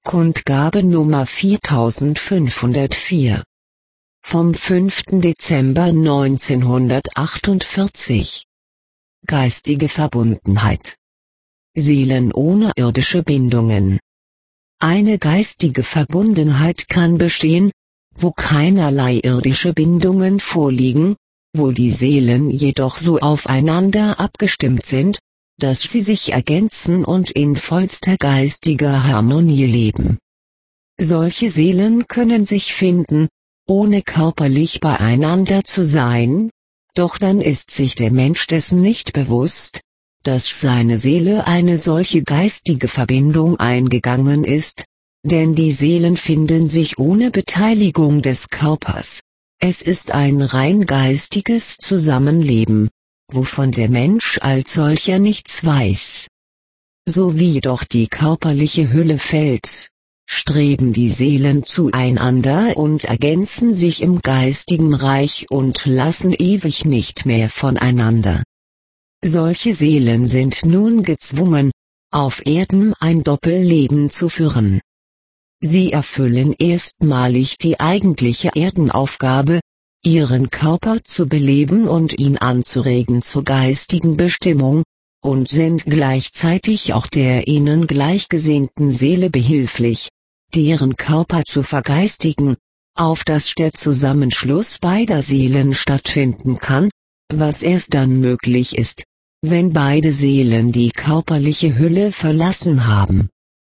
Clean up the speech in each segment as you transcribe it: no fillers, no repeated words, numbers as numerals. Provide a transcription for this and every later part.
Kundgabe Nummer 4504 vom 5. Dezember 1948. Geistige Verbundenheit. Seelen ohne irdische Bindungen. Eine geistige Verbundenheit kann bestehen, wo keinerlei irdische Bindungen vorliegen, wo die Seelen jedoch so aufeinander abgestimmt sind, dass sie sich ergänzen und in vollster geistiger Harmonie leben. Solche Seelen können sich finden, ohne körperlich beieinander zu sein, doch dann ist sich der Mensch dessen nicht bewusst, dass seine Seele eine solche geistige Verbindung eingegangen ist, denn die Seelen finden sich ohne Beteiligung des Körpers. Es ist ein rein geistiges Zusammenleben, wovon der Mensch als solcher nichts weiß. So wie jedoch die körperliche Hülle fällt, streben die Seelen zueinander und ergänzen sich im geistigen Reich und lassen ewig nicht mehr voneinander. Solche Seelen sind nun gezwungen, auf Erden ein Doppelleben zu führen. Sie erfüllen erstmalig die eigentliche Erdenaufgabe, ihren Körper zu beleben und ihn anzuregen zur geistigen Bestimmung, und sind gleichzeitig auch der ihnen gleichgesinnten Seele behilflich, deren Körper zu vergeistigen, auf dass der Zusammenschluss beider Seelen stattfinden kann, was erst dann möglich ist, wenn beide Seelen die körperliche Hülle verlassen haben.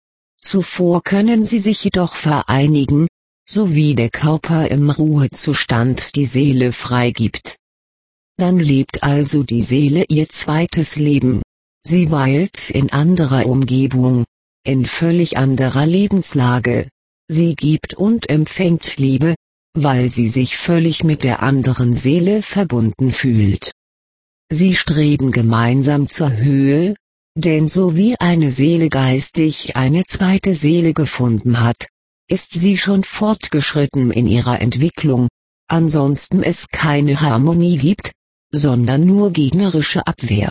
Zuvor können sie sich jedoch vereinigen, so wie der Körper im Ruhezustand die Seele freigibt. Dann lebt also die Seele ihr zweites Leben. Sie weilt in anderer Umgebung, in völlig anderer Lebenslage. Sie gibt und empfängt Liebe, weil sie sich völlig mit der anderen Seele verbunden fühlt. Sie streben gemeinsam zur Höhe, denn so wie eine Seele geistig eine zweite Seele gefunden hat, ist sie schon fortgeschritten in ihrer Entwicklung, ansonsten es keine Harmonie gibt, sondern nur gegnerische Abwehr.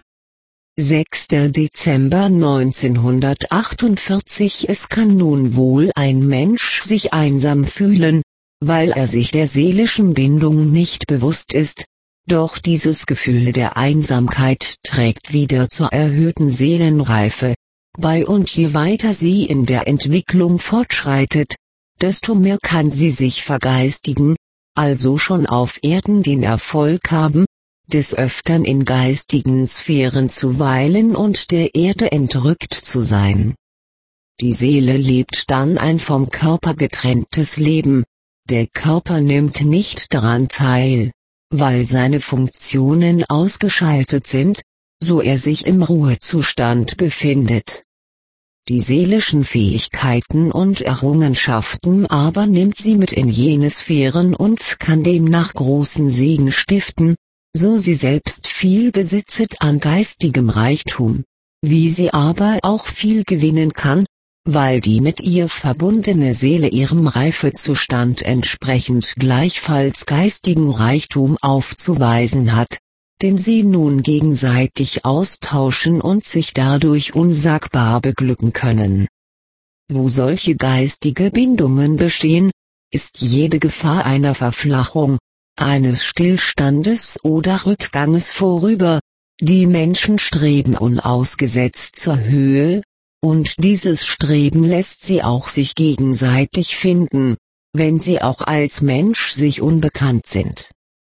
6. Dezember 1948. Es kann nun wohl ein Mensch sich einsam fühlen, weil er sich der seelischen Bindung nicht bewusst ist, doch dieses Gefühl der Einsamkeit trägt wieder zur erhöhten Seelenreife bei, und je weiter sie in der Entwicklung fortschreitet, desto mehr kann sie sich vergeistigen, also schon auf Erden den Erfolg haben, des Öfteren in geistigen Sphären zu weilen und der Erde entrückt zu sein. Die Seele lebt dann ein vom Körper getrenntes Leben, der Körper nimmt nicht daran teil, weil seine Funktionen ausgeschaltet sind, so er sich im Ruhezustand befindet. Die seelischen Fähigkeiten und Errungenschaften aber nimmt sie mit in jene Sphären und kann demnach großen Segen stiften, so sie selbst viel besitzet an geistigem Reichtum, wie sie aber auch viel gewinnen kann, weil die mit ihr verbundene Seele ihrem Reifezustand entsprechend gleichfalls geistigen Reichtum aufzuweisen hat, den sie nun gegenseitig austauschen und sich dadurch unsagbar beglücken können. Wo solche geistige Bindungen bestehen, ist jede Gefahr einer Verflachung, eines Stillstandes oder Rückganges vorüber. Die Menschen streben unausgesetzt zur Höhe, und dieses Streben lässt sie auch sich gegenseitig finden, wenn sie auch als Mensch sich unbekannt sind.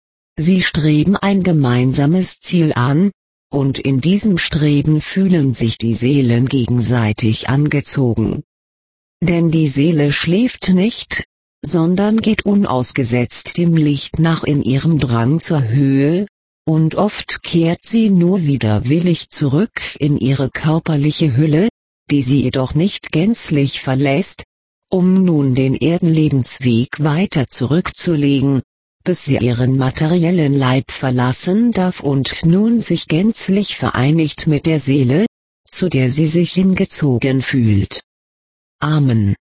Sie streben ein gemeinsames Ziel an, und in diesem Streben fühlen sich die Seelen gegenseitig angezogen. Denn die Seele schläft nicht, sondern geht unausgesetzt dem Licht nach in ihrem Drang zur Höhe, und oft kehrt sie nur widerwillig zurück in ihre körperliche Hülle, die sie jedoch nicht gänzlich verlässt, um nun den Erdenlebensweg weiter zurückzulegen, bis sie ihren materiellen Leib verlassen darf und nun sich gänzlich vereinigt mit der Seele, zu der sie sich hingezogen fühlt. Amen.